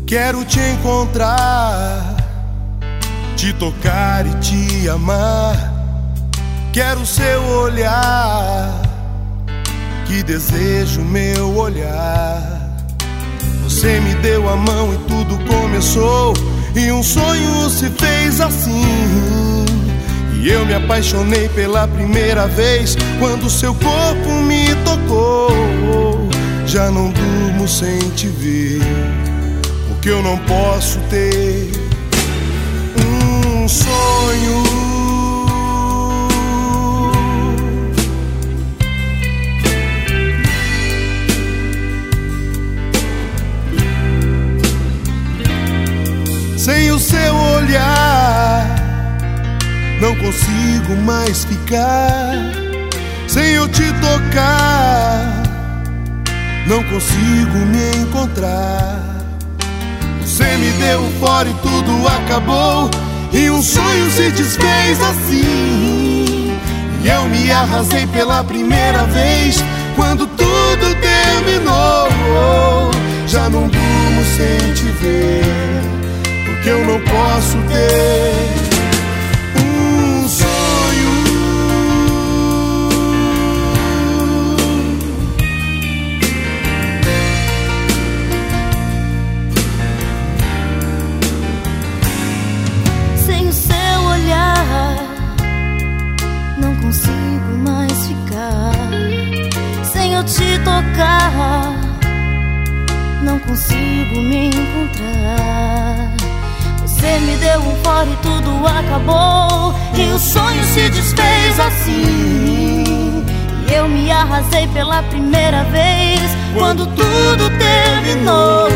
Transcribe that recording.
Quero te encontrar, te tocar e te amar. Quero seu olhar, que deseja o meu olhar. Você me deu a mão e tudo começou, e um sonho se fez assim. E eu me apaixonei pela primeira vez quando seu corpo me tocou. Já não durmo sem te ver, porque eu não posso ter um sonho sem o seu olhar. Não consigo mais ficar sem eu te tocar. Não consigo me encontrar. Você me deu um fora e tudo acabou, e um sonho se desfez assim. E eu me arrasei pela primeira vez quando tudo terminou. Já não durmo sem te ver, porque eu não posso ter um sonho sem o seu olhar. Não consigo mais ficar sem eu te tocar. Não consigo me encontrar. Você me deu um fora e tudo acabou, e o sonho se desfez assim. E eu me arrasei pela primeira vez quando tudo terminou.